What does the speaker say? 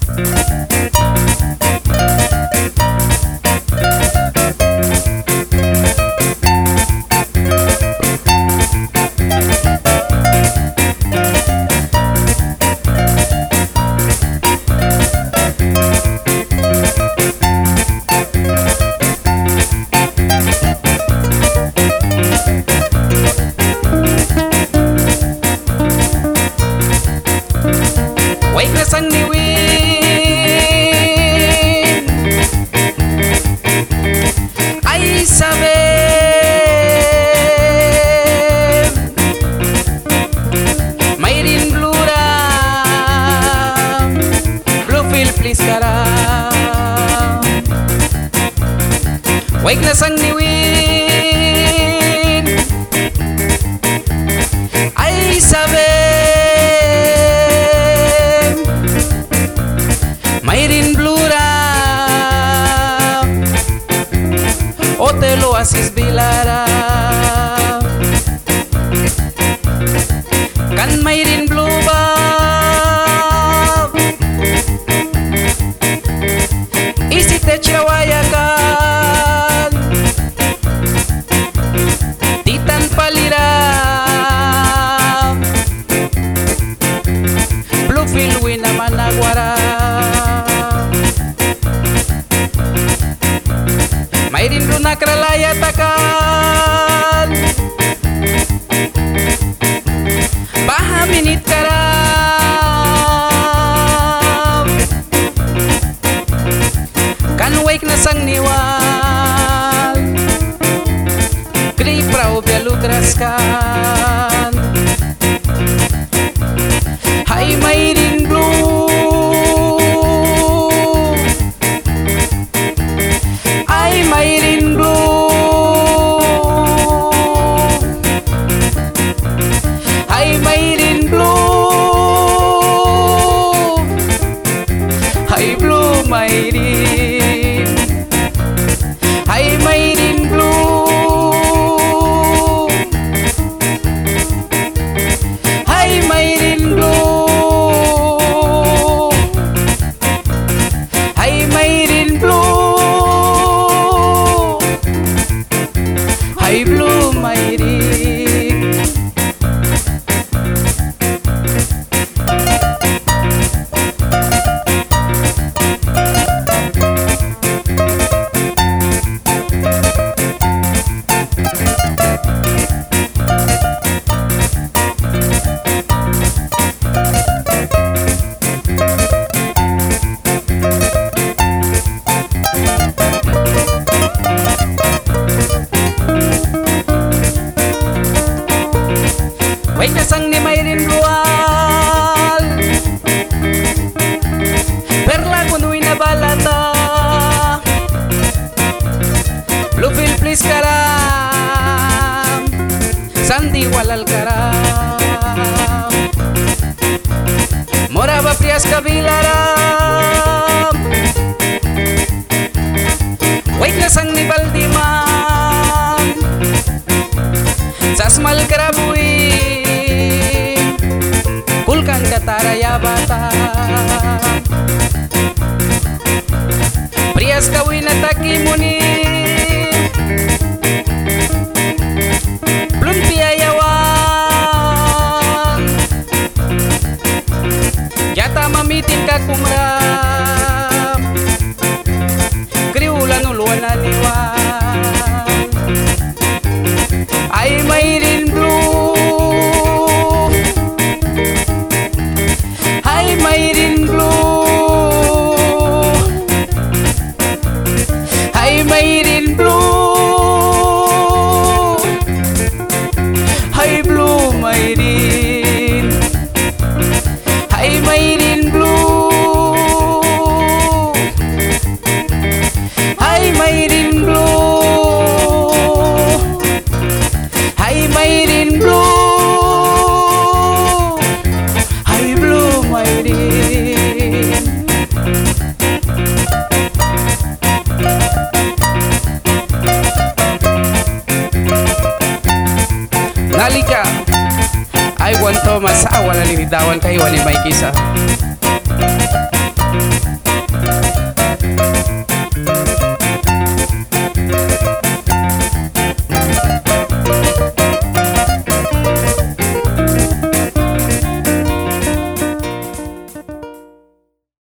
Wait na sang niwin ay sabi may rin blue ram blue feel please karam. Wait na sang niwin ay sabi Mayrin blue ram Otelo asis bilara Kan mayrin blue bab Isi te chawaya kan Titan palira Blue filwin na managwara Mayrin luna kralaya takal Bahaminit karam Kan wake na sang niwal Kri prau bialugras kan Hai Mayrin blue Mayrin blue Hai Mayrin blue Hai blue Mayrin Hai Mayrin blue Hai Mayrin blue Hai Mayrin blue Hai blue Mayrin Wait na sang ni Mayrin lual Perla kuno'y nabalata Bluefield please karam Sandi walal karam Moraba prias kabilaram Wait na sang ni Baldiman Sasmal karabuin Kulkan kataraya bata Prias kawin at takimuni Blun piyayawan Yata mamitin ka kumram Kriulan uluan aniwan Ay Mayrin blue Hai Mayrin blue Hai Mayrin blue Hai blue Mayrin Hai Mayrin blue Hai Mayrin blue Hai Mayrin blue Hai blue Mayrin Nalika I want to masawa na limitawan kayo ni may kisa